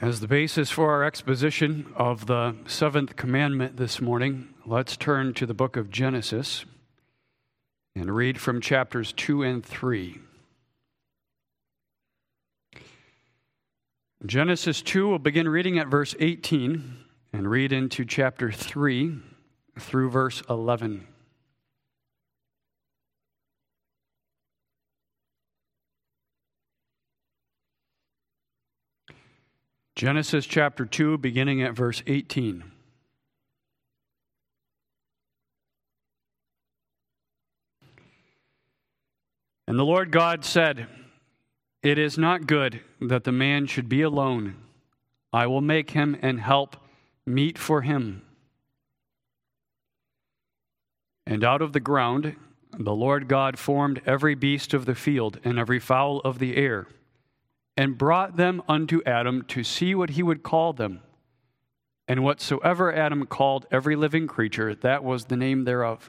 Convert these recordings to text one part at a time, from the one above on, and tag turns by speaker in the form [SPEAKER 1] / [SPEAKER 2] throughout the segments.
[SPEAKER 1] As the basis for our exposition of the seventh commandment this morning, let's turn to the book of Genesis and read from chapters 2 and 3. Genesis 2, we'll begin reading at verse 18 and read into chapter 3 through verse 11. Genesis chapter 2, beginning at verse 18. And the Lord God said, "It is not good that the man should be alone. I will make him and help meet for him." And out of the ground the Lord God formed every beast of the field and every fowl of the air, and brought them unto Adam to see what he would call them. And whatsoever Adam called every living creature, that was the name thereof.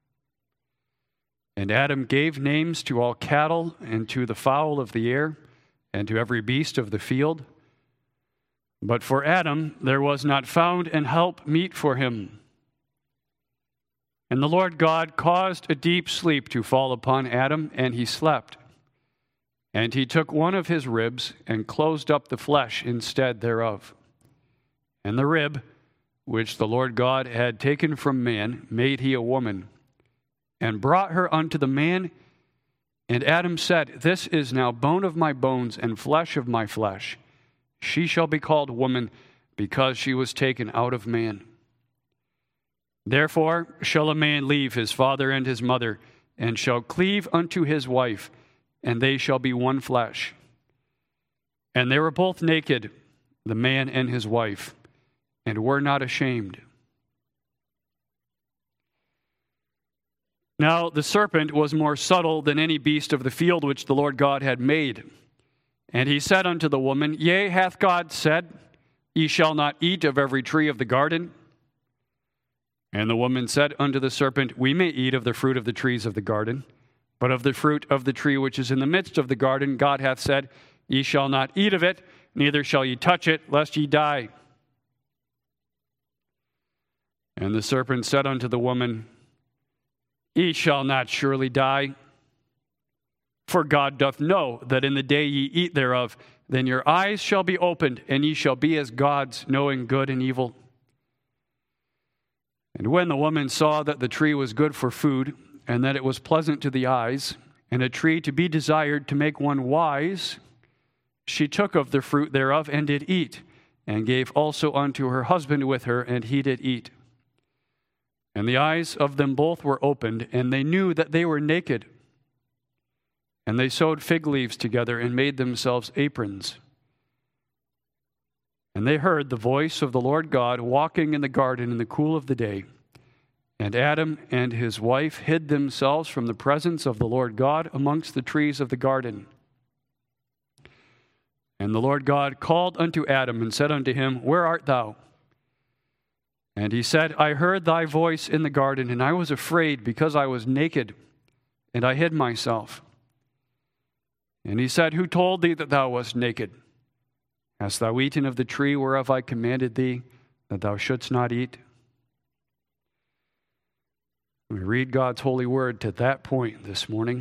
[SPEAKER 1] And Adam gave names to all cattle, and to the fowl of the air, and to every beast of the field. But for Adam there was not found an help meet for him. And the Lord God caused a deep sleep to fall upon Adam, and he slept. And he took one of his ribs and closed up the flesh instead thereof. And the rib, which the Lord God had taken from man, made he a woman, and brought her unto the man. And Adam said, "This is now bone of my bones and flesh of my flesh. She shall be called woman, because she was taken out of man. Therefore shall a man leave his father and his mother, and shall cleave unto his wife, and they shall be one flesh. And they were both naked, the man and his wife, and were not ashamed. Now the serpent was more subtle than any beast of the field which the Lord God had made. And he said unto the woman, Yea, hath God said, Ye shall not eat of every tree of the garden? And the woman said unto the serpent, We may eat of the fruit of the trees of the garden. But of the fruit of the tree which is in the midst of the garden, God hath said, Ye shall not eat of it, neither shall ye touch it, lest ye die. And the serpent said unto the woman, Ye shall not surely die. For God doth know that in the day ye eat thereof, then your eyes shall be opened, and ye shall be as gods, knowing good and evil. And when the woman saw that the tree was good for food, and that it was pleasant to the eyes, and a tree to be desired to make one wise, she took of the fruit thereof, and did eat, and gave also unto her husband with her, and he did eat. And the eyes of them both were opened, and they knew that they were naked. And they sewed fig leaves together, and made themselves aprons. And they heard the voice of the Lord God walking in the garden in the cool of the day. And Adam and his wife hid themselves from the presence of the Lord God amongst the trees of the garden. And the Lord God called unto Adam and said unto him, Where art thou? And he said, I heard thy voice in the garden, and I was afraid, because I was naked, and I hid myself. And he said, Who told thee that thou wast naked? Hast thou eaten of the tree whereof I commanded thee, that thou shouldst not eat? We read God's holy word to that point this morning.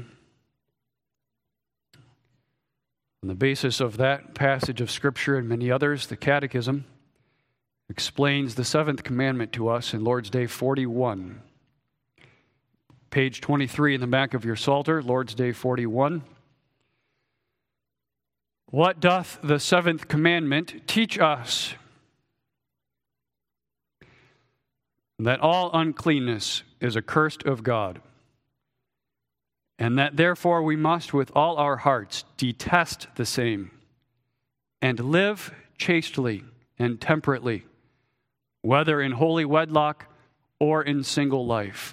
[SPEAKER 1] On the basis of that passage of Scripture and many others, the Catechism explains the seventh commandment to us in Lord's Day 41. Page 23 in the back of your Psalter, Lord's Day 41. What doth the seventh commandment teach us? That all uncleanness is accursed of God, and that therefore we must with all our hearts detest the same, and live chastely and temperately, whether in holy wedlock or in single life.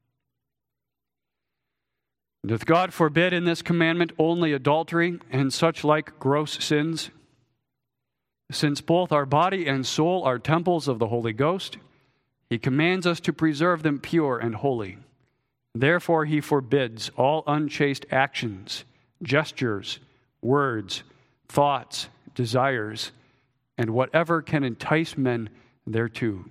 [SPEAKER 1] Doth God forbid in this commandment only adultery and such like gross sins? Since both our body and soul are temples of the Holy Ghost, He commands us to preserve them pure and holy. Therefore, He forbids all unchaste actions, gestures, words, thoughts, desires, and whatever can entice men thereto.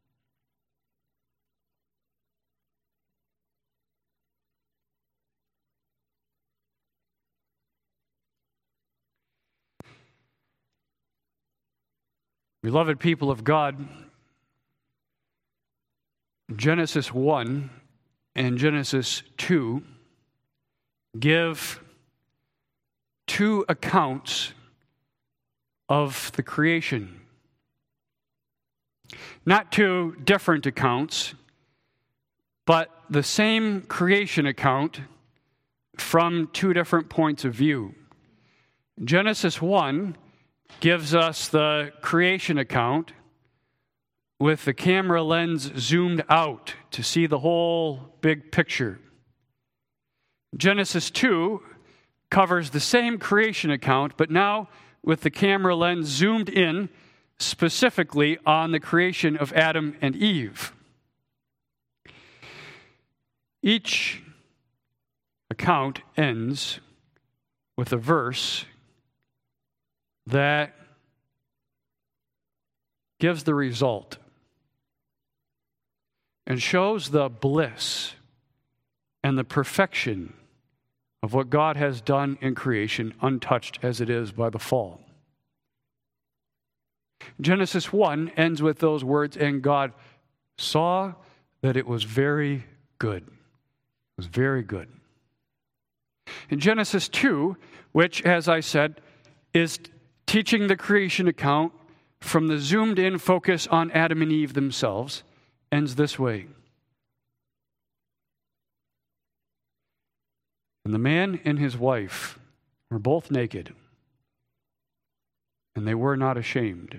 [SPEAKER 1] Beloved people of God, Genesis 1 and Genesis 2 give two accounts of the creation. Not two different accounts, but the same creation account from two different points of view. Genesis 1 gives us the creation account with the camera lens zoomed out to see the whole big picture. Genesis 2 covers the same creation account, but now with the camera lens zoomed in specifically on the creation of Adam and Eve. Each account ends with a verse that gives the result and shows the bliss and the perfection of what God has done in creation, untouched as it is by the fall. Genesis 1 ends with those words, and God saw that it was very good. It was very good. In Genesis 2, which, as I said, is teaching the creation account from the zoomed-in focus on Adam and Eve themselves, ends this way. And the man and his wife were both naked, and they were not ashamed.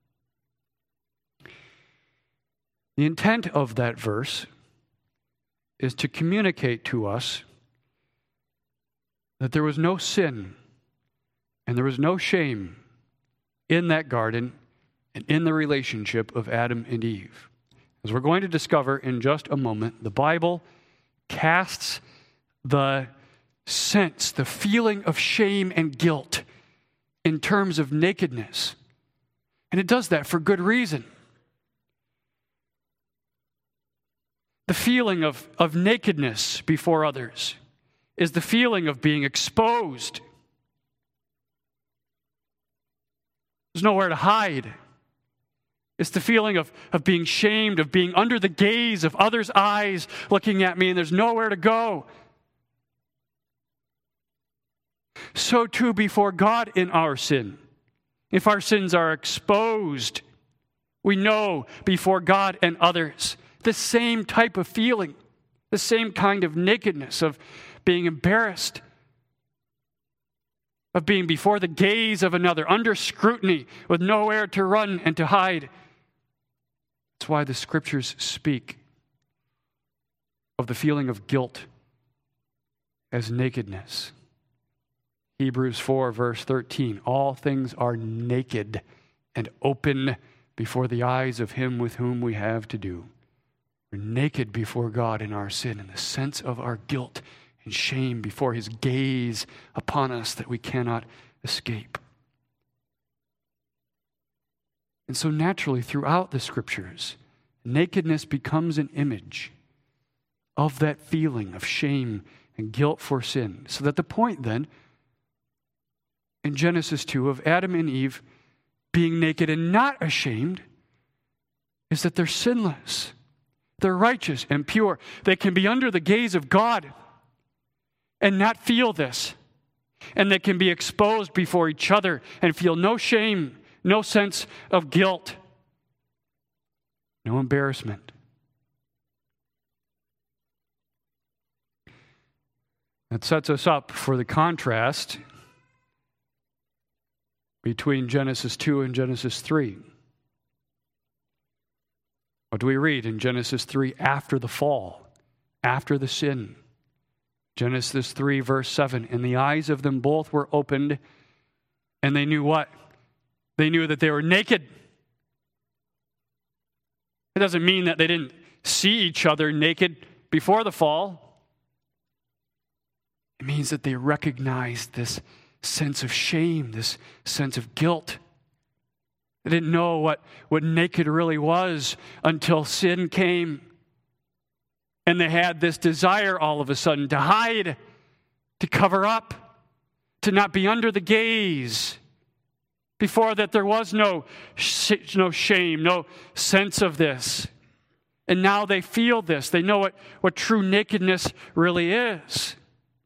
[SPEAKER 1] The intent of that verse is to communicate to us that there was no sin and there was no shame in that garden and in the relationship of Adam and Eve. As we're going to discover in just a moment, the Bible casts the sense, the feeling of shame and guilt in terms of nakedness. And it does that for good reason. The feeling of nakedness before others is the feeling of being exposed. There's nowhere to hide. It's the feeling of being shamed, of being under the gaze of others' eyes looking at me, and there's nowhere to go. So too before God in our sin. If our sins are exposed, we know before God and others the same type of feeling, the same kind of nakedness, of being embarrassed, of being before the gaze of another, under scrutiny, with nowhere to run and to hide. That's why the Scriptures speak of the feeling of guilt as nakedness. Hebrews 4, verse 13, all things are naked and open before the eyes of him with whom we have to do. We're naked before God in our sin, in the sense of our guilt and shame before his gaze upon us that we cannot escape. And so naturally, throughout the Scriptures, nakedness becomes an image of that feeling of shame and guilt for sin. So that the point then, in Genesis 2, of Adam and Eve being naked and not ashamed, is that they're sinless. They're righteous and pure. They can be under the gaze of God and not feel this. And they can be exposed before each other and feel no shame, no sense of guilt, no embarrassment. That sets us up for the contrast between Genesis 2 and Genesis 3. What do we read in Genesis 3 after the fall, after the sin? Genesis 3, verse 7, and the eyes of them both were opened, and they knew what? They knew that they were naked. It doesn't mean that they didn't see each other naked before the fall. It means that they recognized this sense of shame, this sense of guilt. They didn't know what naked really was until sin came. And they had this desire all of a sudden to hide, to cover up, to not be under the gaze. Before that, there was no shame, no sense of this. And now they feel this. They know what true nakedness really is.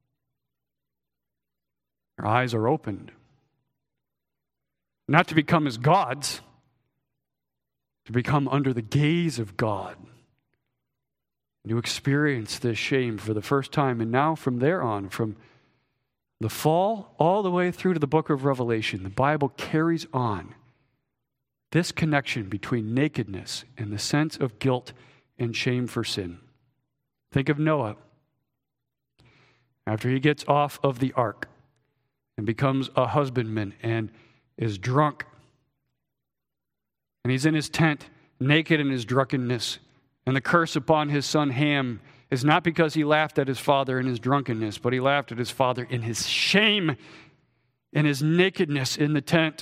[SPEAKER 1] Their eyes are opened. Not to become as gods, to become under the gaze of God. To experience this shame for the first time. And now from there on, from the fall all the way through to the book of Revelation, the Bible carries on this connection between nakedness and the sense of guilt and shame for sin. Think of Noah. After he gets off of the ark and becomes a husbandman and is drunk, and he's in his tent, naked in his drunkenness, and the curse upon his son Ham is not because he laughed at his father in his drunkenness, but he laughed at his father in his shame, in his nakedness in the tent.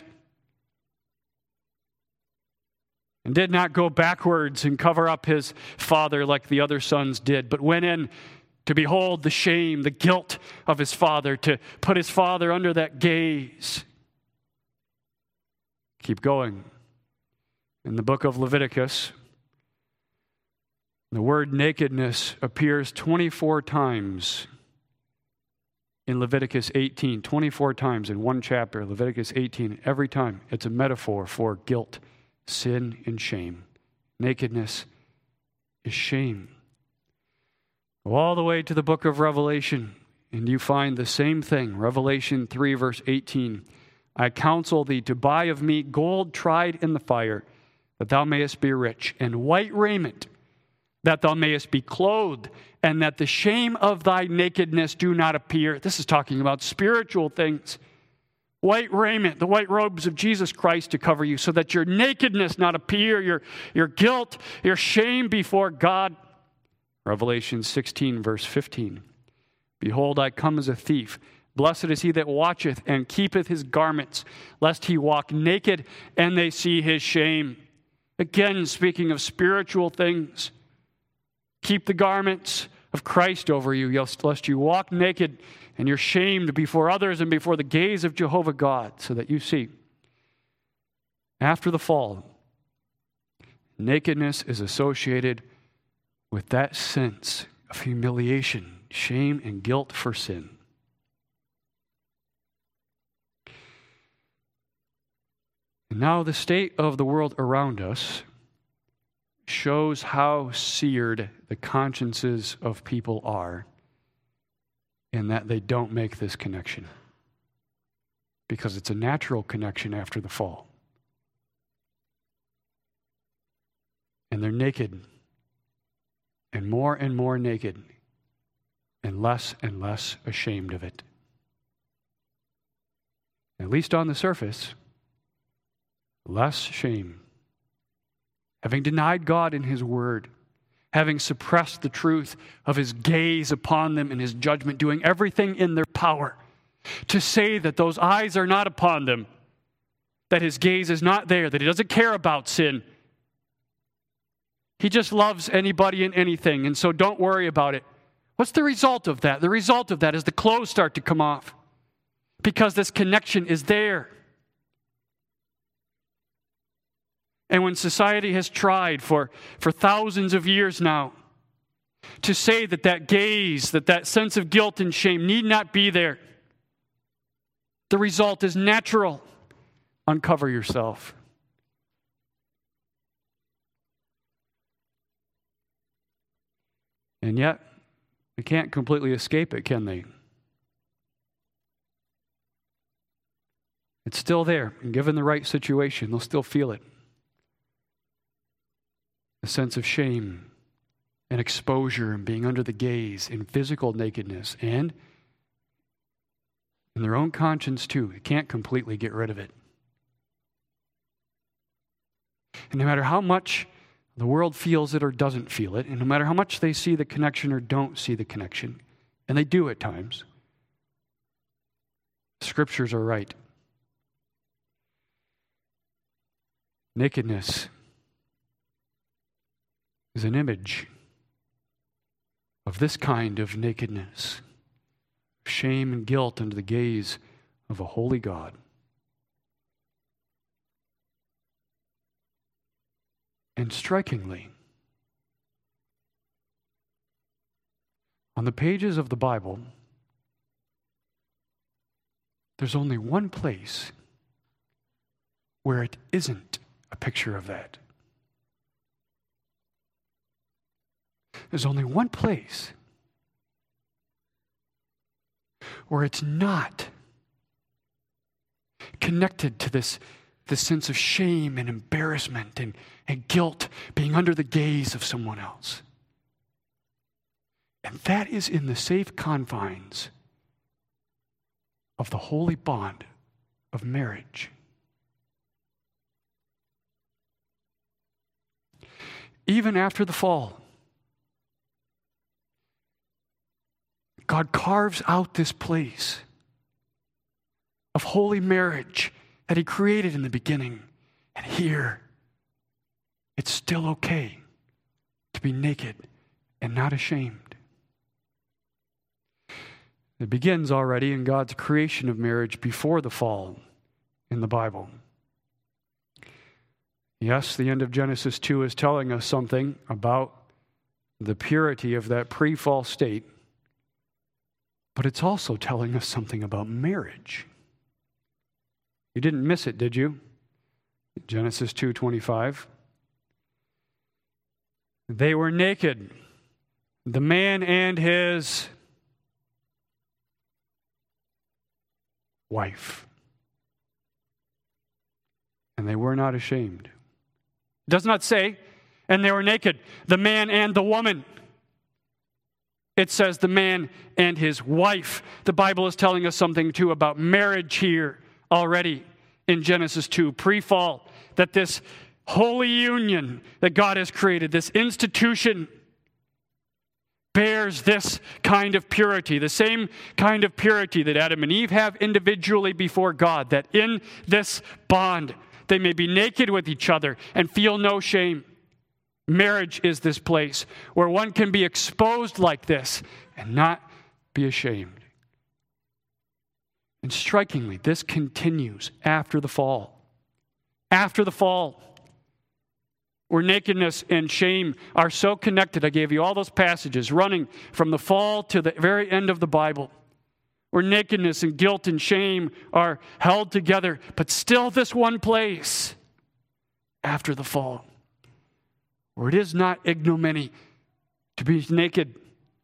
[SPEAKER 1] And did not go backwards and cover up his father like the other sons did, but went in to behold the shame, the guilt of his father, to put his father under that gaze. Keep going. In the book of Leviticus, the word nakedness appears 24 times in Leviticus 18. 24 times in one chapter, Leviticus 18. Every time it's a metaphor for guilt, sin, and shame. Nakedness is shame. Go all the way to the book of Revelation, and you find the same thing. Revelation 3, verse 18. I counsel thee to buy of me gold tried in the fire, that thou mayest be rich, and white raiment, that thou mayest be clothed, and that the shame of thy nakedness do not appear. This is talking about spiritual things. White raiment, the white robes of Jesus Christ to cover you, so that your nakedness not appear, your guilt, your shame before God. Revelation 16, verse 15. Behold, I come as a thief. Blessed is he that watcheth and keepeth his garments, lest he walk naked and they see his shame. Again, speaking of spiritual things. Keep the garments of Christ over you, lest you walk naked and you're shamed before others and before the gaze of Jehovah God, so that you see. After the fall, nakedness is associated with that sense of humiliation, shame, and guilt for sin. And now the state of the world around us shows how seared the consciences of people are in that they don't make this connection. Because it's a natural connection after the fall. And they're naked, and more naked, and less ashamed of it. At least on the surface, less shame. Having denied God in His Word, having suppressed the truth of His gaze upon them and His judgment, doing everything in their power to say that those eyes are not upon them, that His gaze is not there, that He doesn't care about sin. He just loves anybody and anything, and so don't worry about it. What's the result of that? The result of that is the clothes start to come off because this connection is there. And when society has tried for thousands of years now to say that gaze, that sense of guilt and shame need not be there, the result is natural. Uncover yourself. And yet, they can't completely escape it, can they? It's still there, and given the right situation, they'll still feel it. A sense of shame and exposure and being under the gaze in physical nakedness and in their own conscience too. They can't completely get rid of it. And no matter how much the world feels it or doesn't feel it, and no matter how much they see the connection or don't see the connection, and they do at times, the Scriptures are right. Nakedness is an image of this kind of nakedness, shame and guilt under the gaze of a holy God. And strikingly, on the pages of the Bible, there's only one place where it isn't a picture of that. There's only one place where it's not connected to this sense of shame and embarrassment and guilt being under the gaze of someone else. And that is in the safe confines of the holy bond of marriage. Even after the fall, God carves out this place of holy marriage that He created in the beginning. And here, it's still okay to be naked and not ashamed. It begins already in God's creation of marriage before the fall in the Bible. Yes, the end of Genesis 2 is telling us something about the purity of that pre-fall state, but it's also telling us something about marriage. You didn't miss it, did you? Genesis 2:25. They were naked, the man and his wife, and they were not ashamed. It does not say, and they were naked, the man and the woman. It says the man and his wife. The Bible is telling us something too about marriage here already in Genesis 2, pre-fall, that this holy union that God has created, this institution, bears this kind of purity, the same kind of purity that Adam and Eve have individually before God, that in this bond they may be naked with each other and feel no shame. Marriage is this place where one can be exposed like this and not be ashamed. And strikingly, this continues after the fall. After the fall, where nakedness and shame are so connected. I gave you all those passages running from the fall to the very end of the Bible, where nakedness and guilt and shame are held together, but still this one place after the fall, where it is not ignominy to be naked.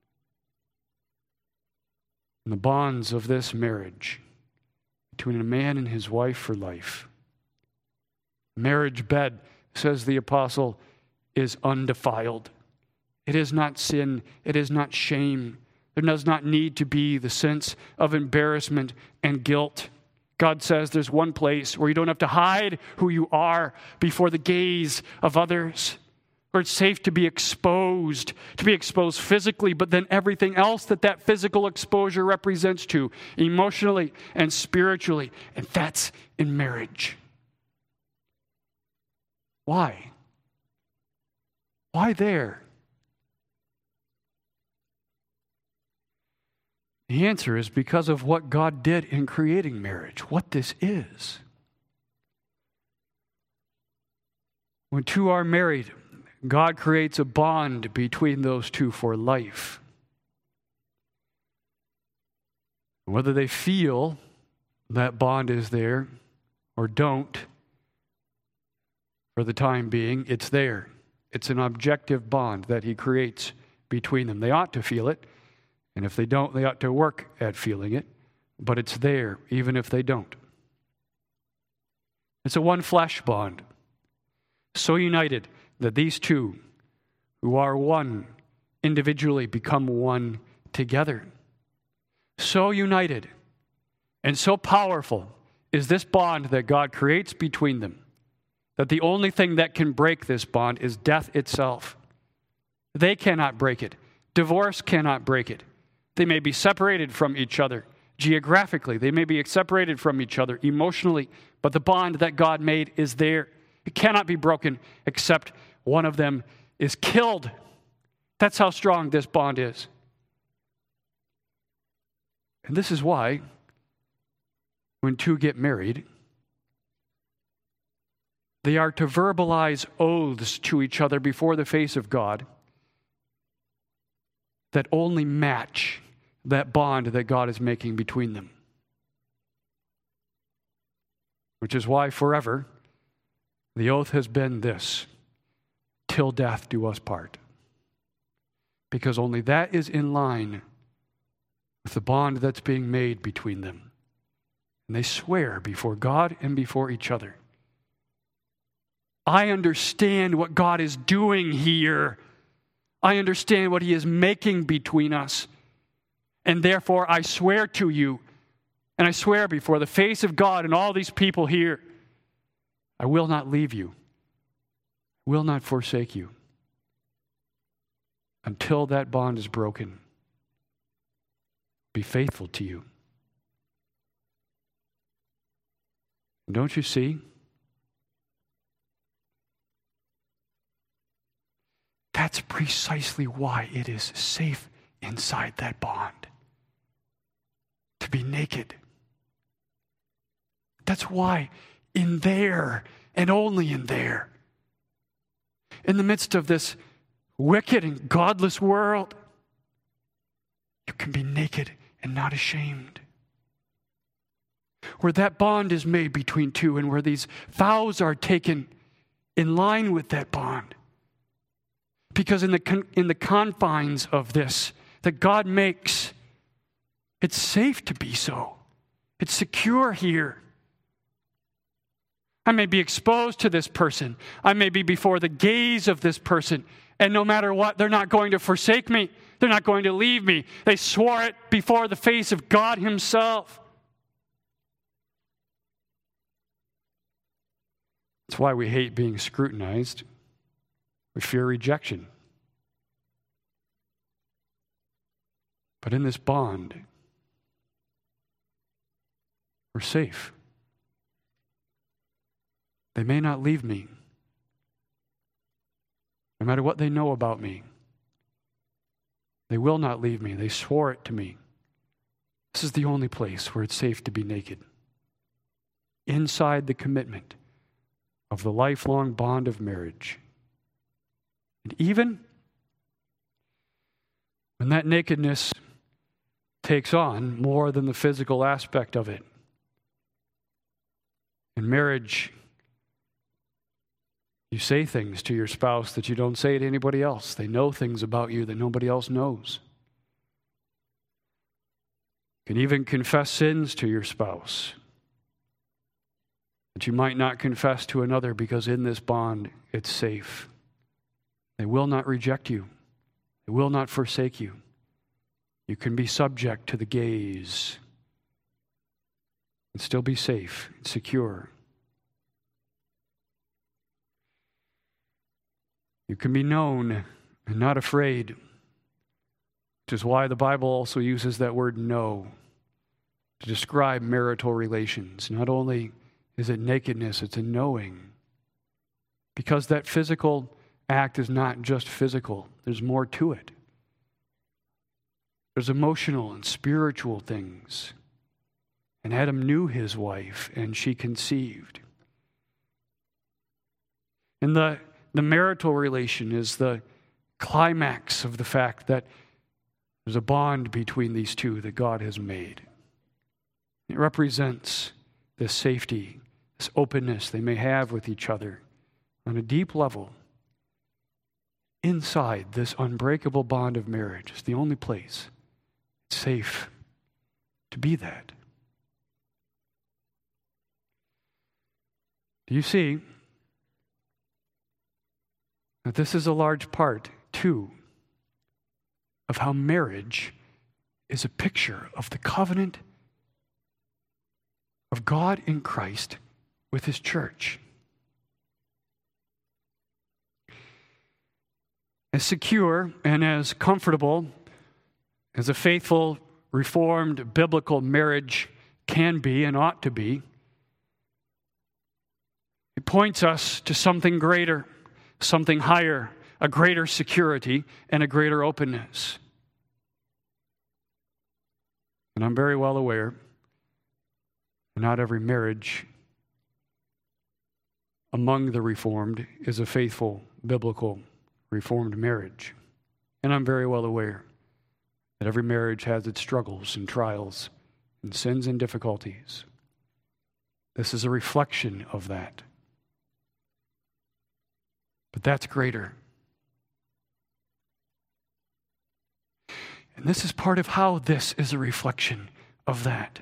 [SPEAKER 1] In the bonds of this marriage between a man and his wife for life. Marriage bed, says the apostle, is undefiled. It is not sin. It is not shame. There does not need to be the sense of embarrassment and guilt. God says there's one place where you don't have to hide who you are before the gaze of others, where it's safe to be exposed physically, but then everything else that physical exposure represents to, emotionally and spiritually, and that's in marriage. Why? Why there? The answer is because of what God did in creating marriage, what this is. When two are married, God creates a bond between those two for life. Whether they feel that bond is there or don't, for the time being, it's there. It's an objective bond that He creates between them. They ought to feel it. And if they don't, they ought to work at feeling it. But it's there, even if they don't. It's a one flesh bond. So united that these two, who are one individually, become one together. So united and so powerful is this bond that God creates between them, that the only thing that can break this bond is death itself. They cannot break it. Divorce cannot break it. They may be separated from each other geographically. They may be separated from each other emotionally. But the bond that God made is there. It cannot be broken except one of them is killed. That's how strong this bond is. And this is why, when two get married, they are to verbalize oaths to each other before the face of God that only match that bond that God is making between them. Which is why forever the oath has been this: till death do us part. Because only that is in line with the bond that's being made between them. And they swear before God and before each other. I understand what God is doing here. I understand what He is making between us. And therefore I swear to you, and I swear before the face of God and all these people here, I will not leave you, will not forsake you, until that bond is broken. Be faithful to you. And don't you see? That's precisely why it is safe inside that bond to be naked. That's why in there, and only in there, in the midst of this wicked and godless world, you can be naked and not ashamed. Where that bond is made between two, and where these vows are taken in line with that bond. Because in the confines of this that God makes, it's safe to be so. It's secure here. I may be exposed to this person. I may be before the gaze of this person. And no matter what, they're not going to forsake me. They're not going to leave me. They swore it before the face of God Himself. That's why we hate being scrutinized. We fear rejection. But in this bond, we're safe. They may not leave me, no matter what they know about me. They will not leave me. They swore it to me. This is the only place where it's safe to be naked. Inside the commitment of the lifelong bond of marriage. And even when that nakedness takes on more than the physical aspect of it. In marriage, you say things to your spouse that you don't say to anybody else. They know things about you that nobody else knows. You can even confess sins to your spouse that you might not confess to another, because in this bond, it's safe. They will not reject you. They will not forsake you. You can be subject to the gaze and still be safe and secure. You can be known and not afraid, which is why the Bible also uses that word know to describe marital relations. Not only is it nakedness, it's a knowing. Because that physical act is not just physical. There's more to it. There's emotional and spiritual things. And Adam knew his wife, and she conceived. And the marital relation is the climax of the fact that there's a bond between these two that God has made. It represents this safety, this openness they may have with each other on a deep level. Inside this unbreakable bond of marriage is the only place it's safe to be that. Do you see that this is a large part, too, of how marriage is a picture of the covenant of God in Christ with His church? As secure and as comfortable as a faithful, reformed, biblical marriage can be and ought to be, It points us to something greater, something higher, a greater security, and a greater openness. And I'm very well aware that not every marriage among the Reformed is a faithful, biblical, Reformed marriage. And I'm very well aware that every marriage has its struggles and trials and sins and difficulties. This is a reflection of that. But that's greater. And this is part of how this is a reflection of that.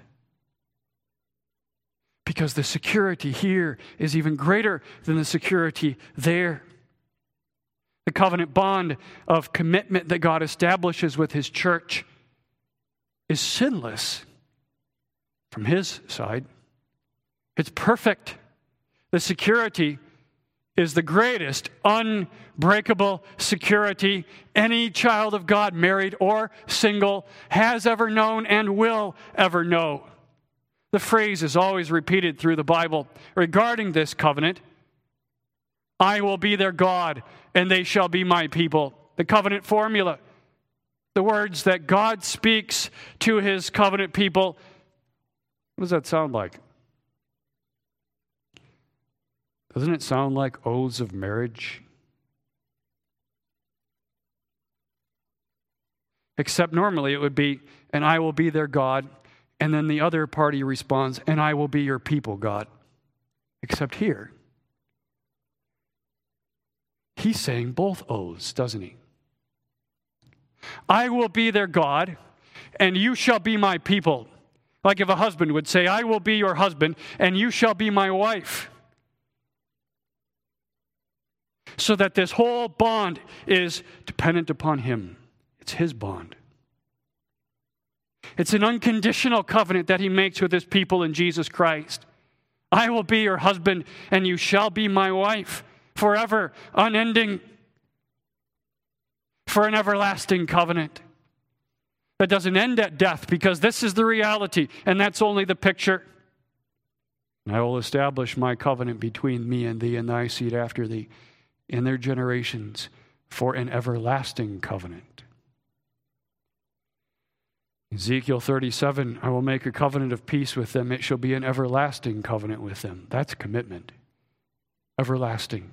[SPEAKER 1] Because the security here is even greater than the security there. The covenant bond of commitment that God establishes with His church is sinless from His side. It's perfect. The security is the greatest unbreakable security any child of God, married or single, has ever known and will ever know. The phrase is always repeated through the Bible regarding this covenant. I will be their God, and they shall be my people. The covenant formula. The words that God speaks to His covenant people. What does that sound like? Doesn't it sound like oaths of marriage? Except normally it would be, and I will be their God. And then the other party responds, and I will be your people, God. Except here, He's saying both oaths, doesn't He? I will be their God, and you shall be my people. Like if a husband would say, I will be your husband, and you shall be my wife. So that this whole bond is dependent upon Him. It's His bond. It's an unconditional covenant that He makes with His people in Jesus Christ. I will be your husband, and you shall be my wife, forever, unending, for an everlasting covenant that doesn't end at death, because this is the reality, and that's only the picture. And I will establish my covenant between me and thee and thy seed after thee in their generations for an everlasting covenant. Ezekiel 37, I will make a covenant of peace with them. It shall be an everlasting covenant with them. That's commitment. Everlasting.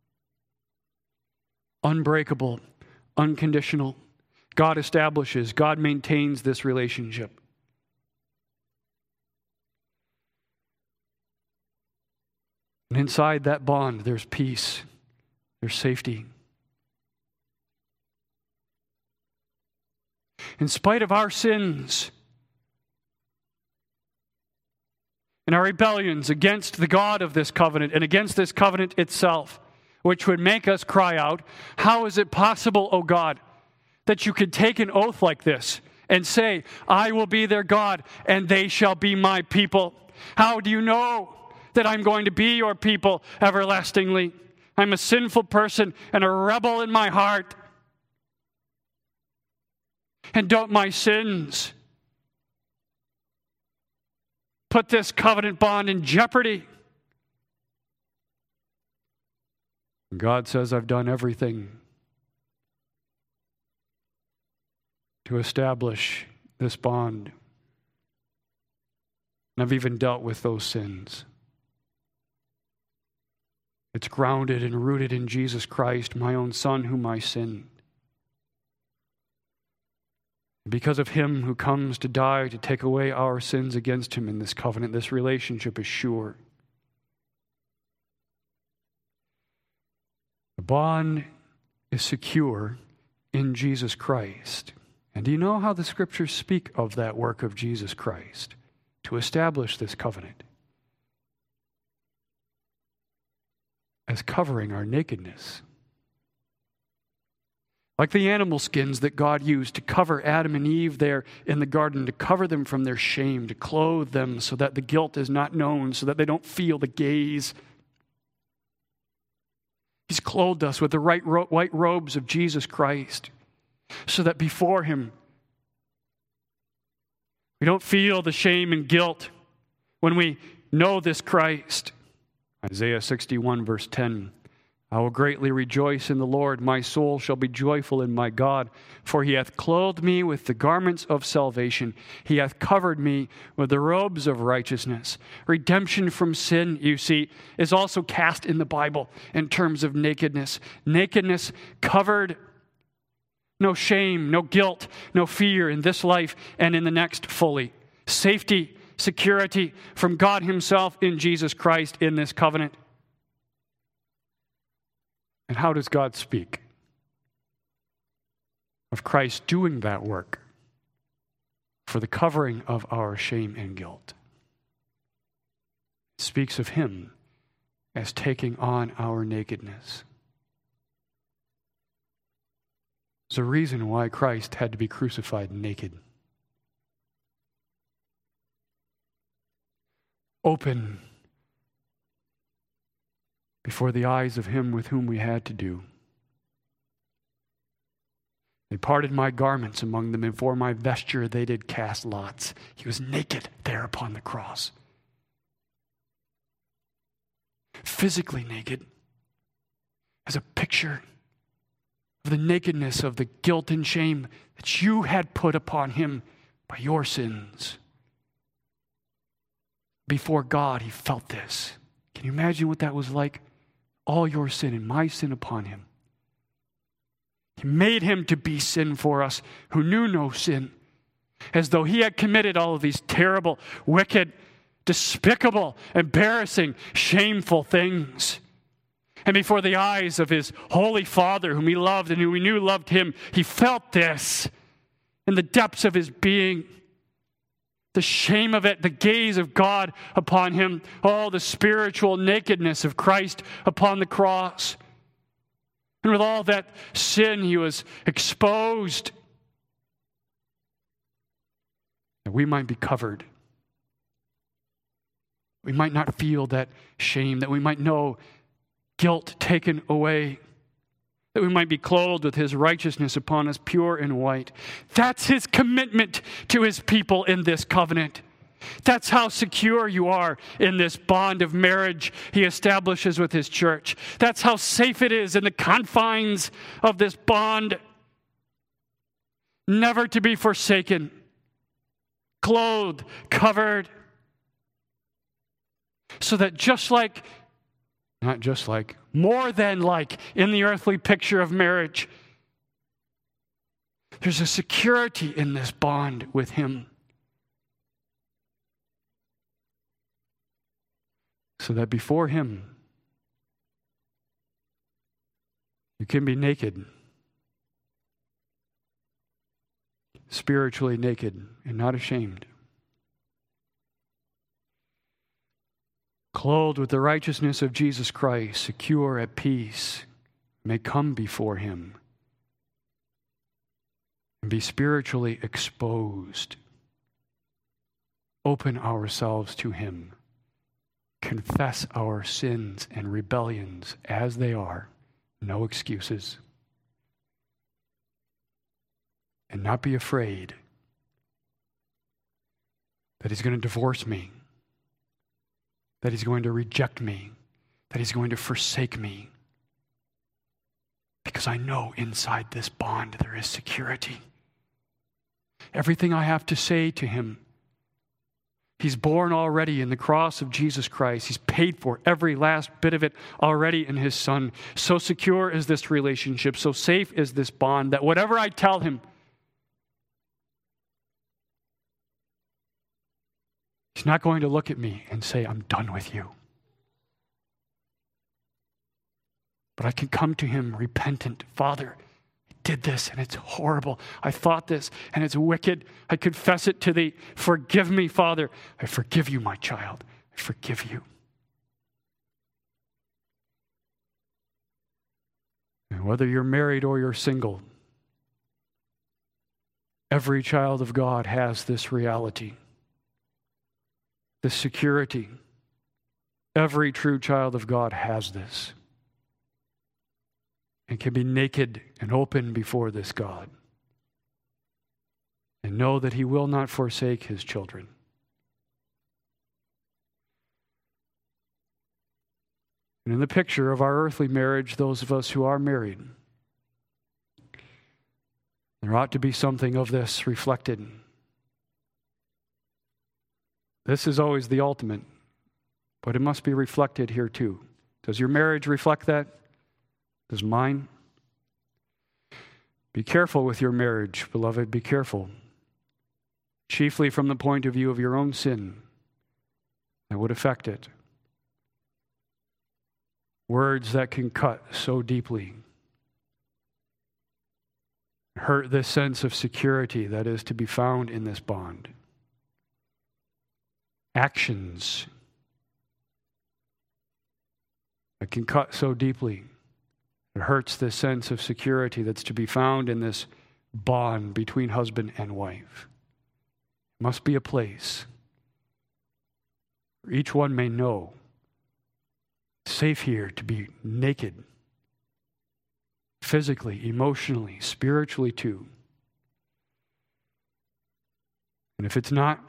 [SPEAKER 1] Unbreakable. Unconditional. God establishes, God maintains this relationship. And inside that bond, there's peace. There's safety. In spite of our sins and our rebellions against the God of this covenant and against this covenant itself, which would make us cry out, how is it possible, O God, that you could take an oath like this and say, I will be their God and they shall be my people? How do you know that I'm going to be your people everlastingly? I'm a sinful person and a rebel in my heart. And don't my sins put this covenant bond in jeopardy? God says, I've done everything to establish this bond. And I've even dealt with those sins. It's grounded and rooted in Jesus Christ, my own Son, whom I sinned. Because of Him who comes to die to take away our sins against Him in this covenant, this relationship is sure. The bond is secure in Jesus Christ. And do you know how the Scriptures speak of that work of Jesus Christ to establish this covenant? As covering our nakedness. Like the animal skins that God used to cover Adam and Eve there in the garden, to cover them from their shame, to clothe them so that the guilt is not known, so that they don't feel the gaze. He's clothed us with the white robes of Jesus Christ, so that before Him, we don't feel the shame and guilt when we know this Christ. Isaiah 61, verse 10. I will greatly rejoice in the Lord. My soul shall be joyful in my God, for he hath clothed me with the garments of salvation. He hath covered me with the robes of righteousness. Redemption from sin, you see, is also cast in the Bible in terms of nakedness. Nakedness covered, no shame, no guilt, no fear in this life and in the next fully. Safety, security from God himself in Jesus Christ in this covenant. And how does God speak? Of Christ doing that work for the covering of our shame and guilt. It speaks of him as taking on our nakedness. There's a reason why Christ had to be crucified naked. Open before the eyes of him with whom we had to do. They parted my garments among them, and for my vesture they did cast lots. He was naked there upon the cross. Physically naked, as a picture of the nakedness of the guilt and shame that you had put upon him by your sins. Before God, he felt this. Can you imagine what that was like? All your sin and my sin upon him. He made him to be sin for us who knew no sin, as though he had committed all of these terrible, wicked, despicable, embarrassing, shameful things. And before the eyes of his holy Father, whom he loved and who we knew loved him, he felt this in the depths of his being. The shame of it, the gaze of God upon him, all the spiritual nakedness of Christ upon the cross. And with all that sin, he was exposed that we might be covered. We might not feel that shame, that we might know guilt taken away, that we might be clothed with his righteousness upon us, pure and white. That's his commitment to his people in this covenant. That's how secure you are in this bond of marriage he establishes with his church. That's how safe it is in the confines of this bond, never to be forsaken, clothed, covered, so that more than like in the earthly picture of marriage, there's a security in this bond with him. So that before him, you can be naked, spiritually naked and not ashamed. Clothed with the righteousness of Jesus Christ, secure at peace, may come before him and be spiritually exposed. Open ourselves to him. Confess our sins and rebellions as they are. No excuses. And not be afraid that he's going to divorce me, that he's going to reject me, that he's going to forsake me. Because I know inside this bond there is security. Everything I have to say to him, he's borne already in the cross of Jesus Christ. He's paid for every last bit of it already in his Son. So secure is this relationship, so safe is this bond, that whatever I tell him, he's not going to look at me and say, I'm done with you. But I can come to him repentant. Father, I did this and it's horrible. I thought this and it's wicked. I confess it to thee. Forgive me, Father. I forgive you, my child. I forgive you. And whether you're married or you're single, every child of God has this reality. This security. Every true child of God has this. And can be naked and open before this God. And know that he will not forsake his children. And in the picture of our earthly marriage, those of us who are married, there ought to be something of this reflected. This is always the ultimate, but it must be reflected here too. Does your marriage reflect that? Does mine? Be careful with your marriage, beloved, be careful. Chiefly from the point of view of your own sin that would affect it. Words that can cut so deeply. Hurt this sense of security that is to be found in this bond. Actions that can cut so deeply. It hurts this sense of security that's to be found in this bond between husband and wife. It must be a place where each one may know it's safe here to be naked. Physically, emotionally, spiritually too. And if it's not,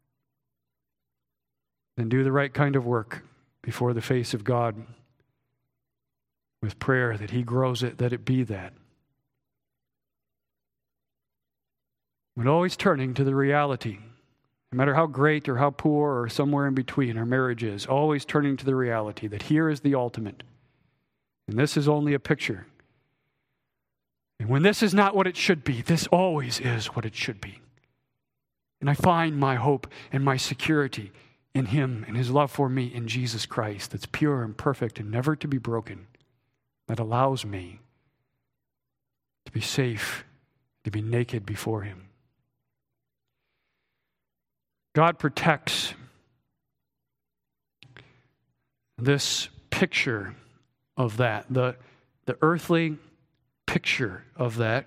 [SPEAKER 1] then do the right kind of work before the face of God with prayer that He grows it, that it be that. But always turning to the reality, no matter how great or how poor or somewhere in between our marriage is, always turning to the reality that here is the ultimate. And this is only a picture. And when this is not what it should be, this always is what it should be. And I find my hope and my security in Him and His love for me in Jesus Christ that's pure and perfect and never to be broken, that allows me to be safe, to be naked before Him. God protects this picture of that, the earthly picture of that,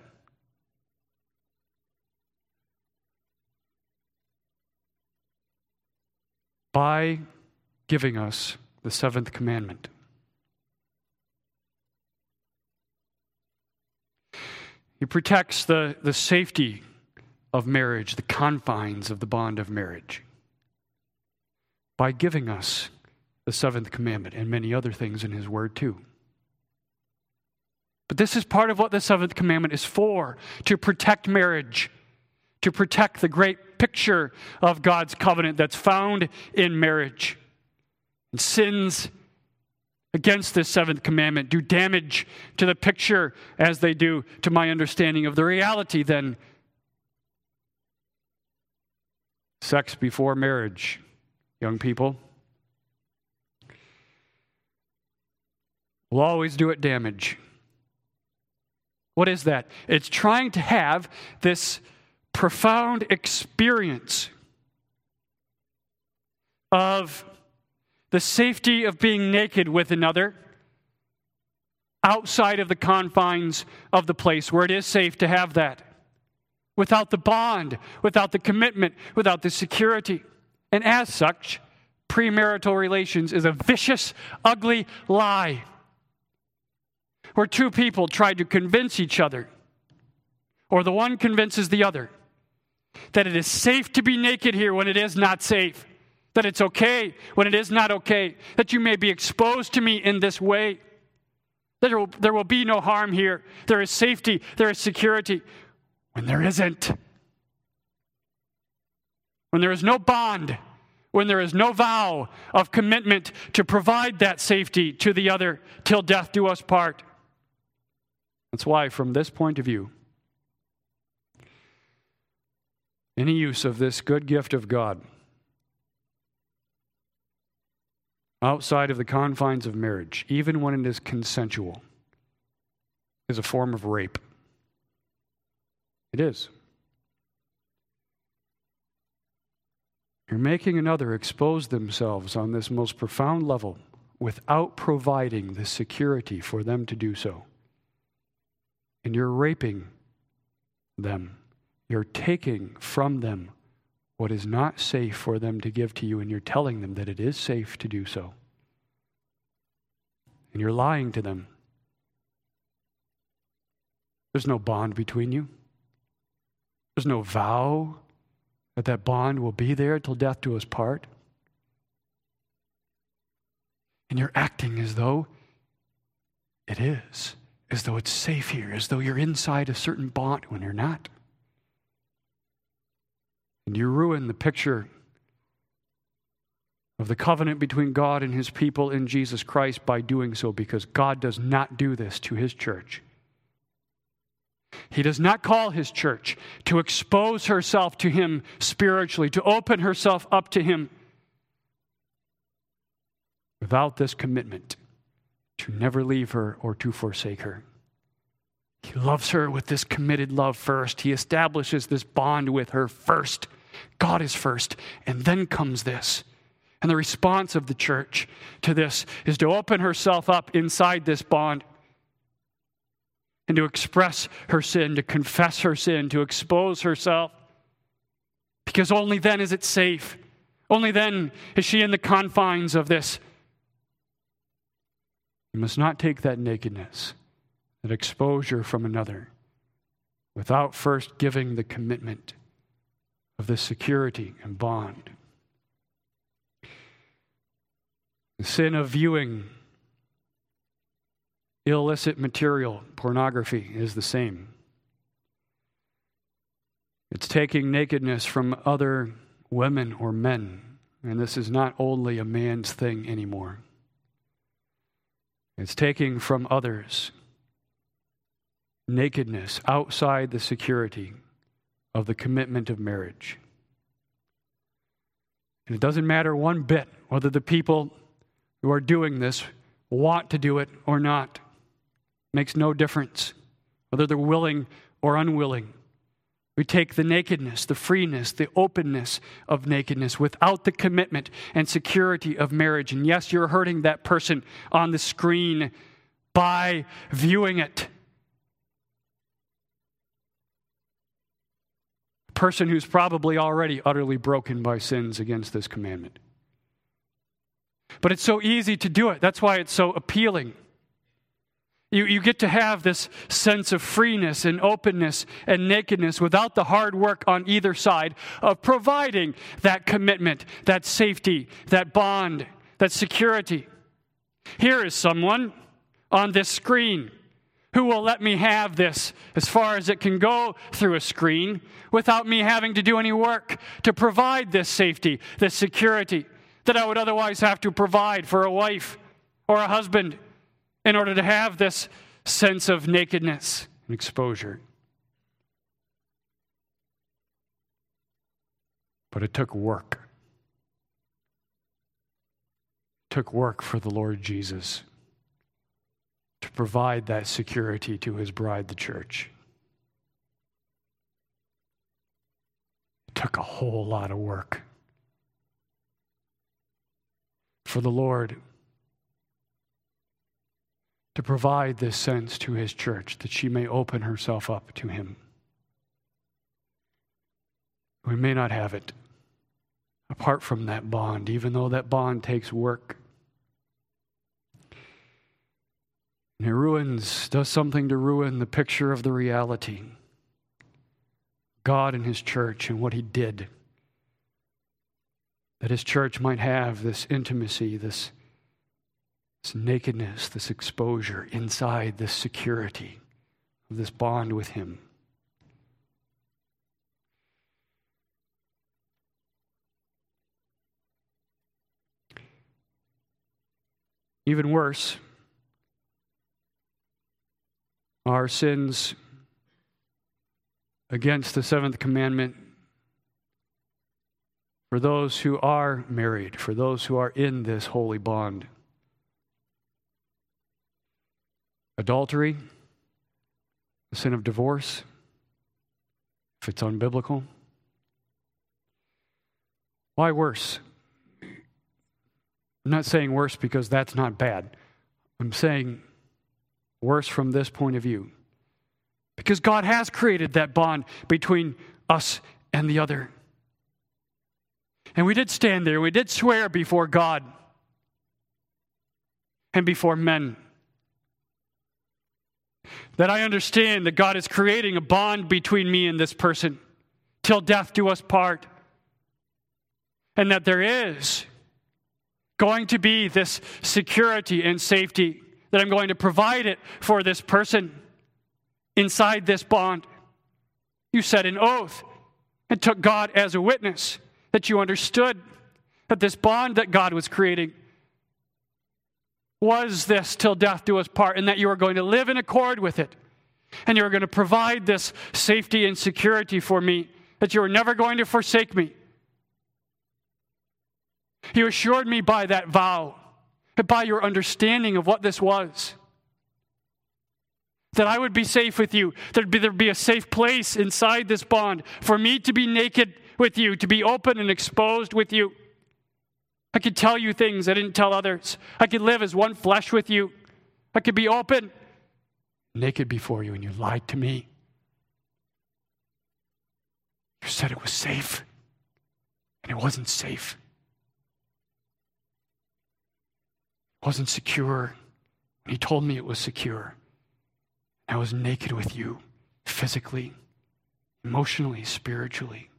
[SPEAKER 1] by giving us the seventh commandment. He protects the safety of marriage, the confines of the bond of marriage, by giving us the seventh commandment and many other things in His Word too. But this is part of what the seventh commandment is for, to protect marriage, to protect the great picture of God's covenant that's found in marriage. And sins against this seventh commandment do damage to the picture as they do to my understanding of the reality then. Sex before marriage, young people, will always do it damage. What is that? It's trying to have this profound experience of the safety of being naked with another outside of the confines of the place where it is safe to have that. Without the bond, without the commitment, without the security. And as such, premarital relations is a vicious, ugly lie where two people try to convince each other, or the one convinces the other, that it is safe to be naked here when it is not safe, that it's okay when it is not okay, that you may be exposed to me in this way, that there will be no harm here, there is safety, there is security, when there isn't. When there is no bond, when there is no vow of commitment to provide that safety to the other till death do us part. That's why, from this point of view, any use of this good gift of God outside of the confines of marriage, even when it is consensual, is a form of rape. It is. You're making another expose themselves on this most profound level without providing the security for them to do so. And you're raping them. You're taking from them what is not safe for them to give to you, and you're telling them that it is safe to do so. And you're lying to them. There's no bond between you. There's no vow that bond will be there till death do us part. And you're acting as though it is, as though it's safe here, as though you're inside a certain bond when you're not. And you ruin the picture of the covenant between God and his people in Jesus Christ by doing so, because God does not do this to his church. He does not call his church to expose herself to him spiritually, to open herself up to him without this commitment to never leave her or to forsake her. He loves her with this committed love first. He establishes this bond with her first. God is first, and then comes this. And the response of the church to this is to open herself up inside this bond and to express her sin, to confess her sin, to expose herself. Because only then is it safe. Only then is she in the confines of this. You must not take that nakedness, that exposure from another, without first giving the commitment of this security and bond. The sin of viewing illicit material, pornography, is the same. It's taking nakedness from other women or men, and this is not only a man's thing anymore. It's taking from others nakedness outside the security of the commitment of marriage. And it doesn't matter one bit whether the people who are doing this want to do it or not. It makes no difference whether they're willing or unwilling. We take the nakedness, the freeness, the openness of nakedness without the commitment and security of marriage. And yes, you're hurting that person on the screen by viewing it. A person who's probably already utterly broken by sins against this commandment. But it's so easy to do it. That's why it's so appealing. You get to have this sense of freeness and openness and nakedness without the hard work on either side of providing that commitment, that safety, that bond, that security. Here is someone on this screen who will let me have this as far as it can go through a screen without me having to do any work to provide this safety, this security that I would otherwise have to provide for a wife or a husband in order to have this sense of nakedness and exposure. But it took work. It took work for the Lord Jesus to provide that security to his bride, the church. It took a whole lot of work for the Lord to provide this sense to his church, that she may open herself up to him. We may not have it apart from that bond, even though that bond takes work. And it does something to ruin the picture of the reality. God and his church and what he did. That his church might have this intimacy, this nakedness, this exposure inside this security of this bond with him. Even worse, our sins against the seventh commandment for those who are married, for those who are in this holy bond. Adultery, the sin of divorce, if it's unbiblical. Why worse? I'm not saying worse because that's not bad. I'm saying worse from this point of view. Because God has created that bond between us and the other. And we did stand there, we did swear before God and before men that I understand that God is creating a bond between me and this person till death do us part. And that there is going to be this security and safety, that I'm going to provide it for this person inside this bond. You said an oath and took God as a witness, that you understood that this bond that God was creating was this till death do us part, and that you are going to live in accord with it. And you are going to provide this safety and security for me, that you are never going to forsake me. You assured me by that vow, and by your understanding of what this was, that I would be safe with you. There'd be a safe place inside this bond for me to be naked with you, to be open and exposed with you. I could tell you things I didn't tell others. I could live as one flesh with you. I could be open, naked before you, and you lied to me. You said it was safe, and it wasn't safe. It wasn't secure. He told me it was secure. I was naked with you, physically, emotionally, spiritually.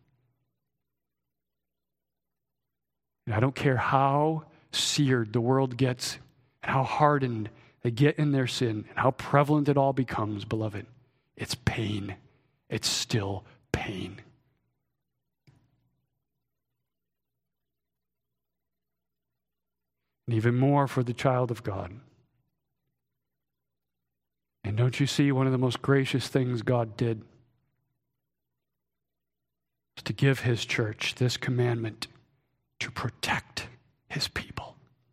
[SPEAKER 1] And I don't care how seared the world gets and how hardened they get in their sin and how prevalent it all becomes, beloved. It's pain. It's still pain. And even more for the child of God. And don't you see, one of the most gracious things God did is to give his church this commandment to protect his people.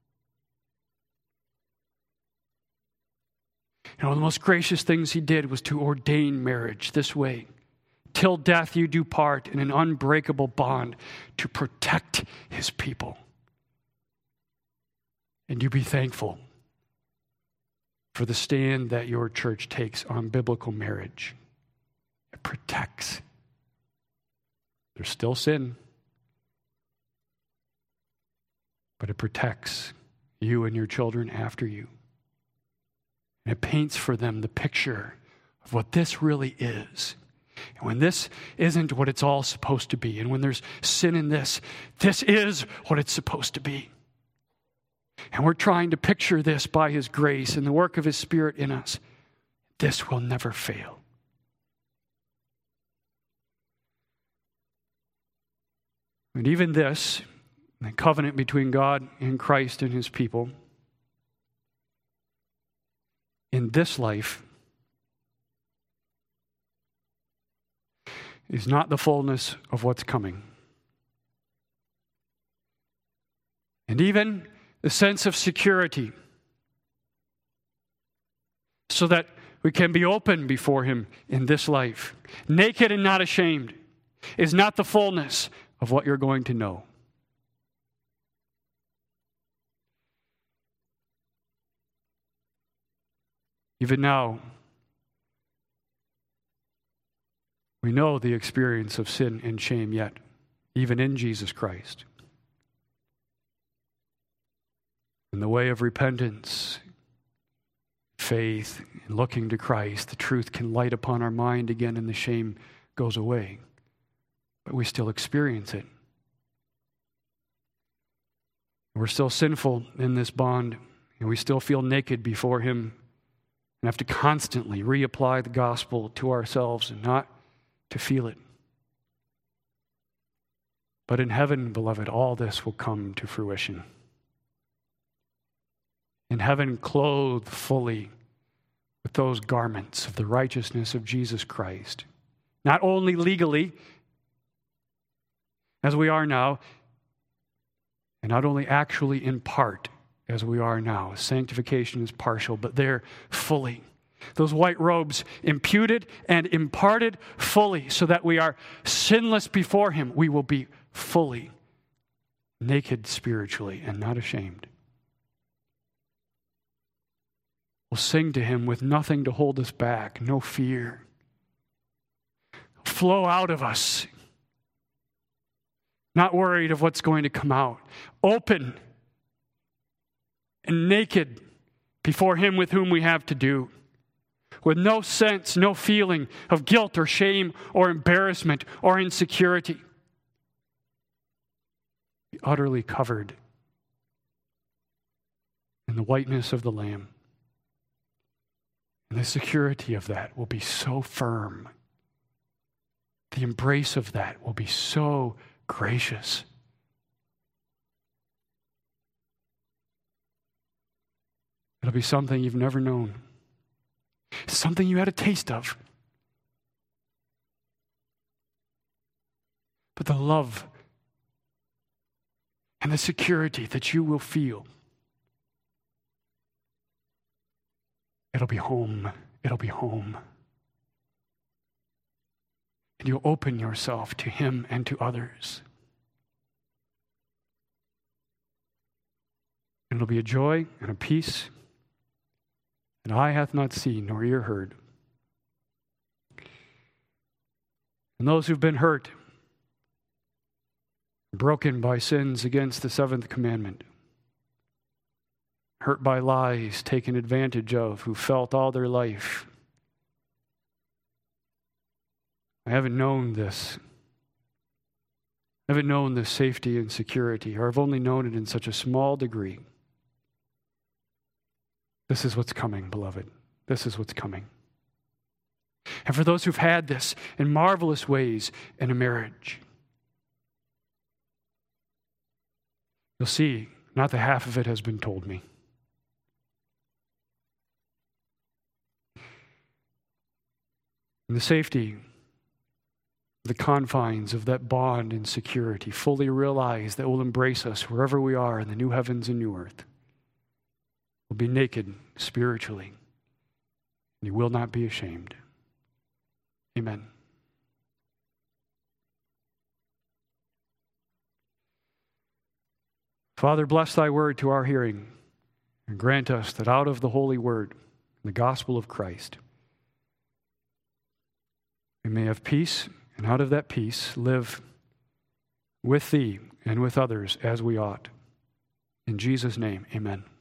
[SPEAKER 1] And one of the most gracious things he did was to ordain marriage this way. Till death you do part in an unbreakable bond to protect his people. And you be thankful for the stand that your church takes on biblical marriage. It protects. There's still sin, but it protects you and your children after you. And it paints for them the picture of what this really is. And when this isn't what it's all supposed to be, and when there's sin in this, this is what it's supposed to be. And we're trying to picture this by his grace and the work of his Spirit in us. This will never fail. And even this, the covenant between God and Christ and his people, in this life, is not the fullness of what's coming. And even the sense of security, so that we can be open before him in this life, naked and not ashamed, is not the fullness of what you're going to know. Even now, we know the experience of sin and shame yet, even in Jesus Christ. In the way of repentance, faith, and looking to Christ, the truth can light upon our mind again and the shame goes away. But we still experience it. We're still sinful in this bond, and we still feel naked before him and have to constantly reapply the gospel to ourselves and not to feel it. But in heaven, beloved, all this will come to fruition. In heaven, clothed fully with those garments of the righteousness of Jesus Christ. Not only legally, as we are now, and not only actually in part, as we are now. Sanctification is partial, but there fully. Those white robes imputed and imparted fully, so that we are sinless before him. We will be fully naked spiritually and not ashamed. We'll sing to him with nothing to hold us back, no fear. Flow out of us. Not worried of what's going to come out. Open and naked before him with whom we have to do. With no sense, no feeling of guilt or shame or embarrassment or insecurity. Be utterly covered and the whiteness of the Lamb. And the security of that will be so firm. The embrace of that will be so gracious. It'll be something you've never known. Something you had a taste of. But the love and the security that you will feel, it'll be home. It'll be home. And you'll open yourself to Him and to others. And it'll be a joy and a peace that eye hath not seen nor ear heard. And those who've been hurt, broken by sins against the seventh commandment, hurt by lies taken advantage of, who felt all their life, I haven't known this. I haven't known this safety and security, or I've only known it in such a small degree. This is what's coming, beloved. This is what's coming. And for those who've had this in marvelous ways in a marriage, you'll see, not the half of it has been told me. And the safety, the confines of that bond and security, fully realized, that will embrace us wherever we are in the new heavens and new earth. We'll be naked spiritually, and you will not be ashamed. Amen. Father, bless thy word to our hearing, and grant us that out of the holy word, the gospel of Christ, we may have peace, and out of that peace live with thee and with others as we ought. In Jesus' name, amen.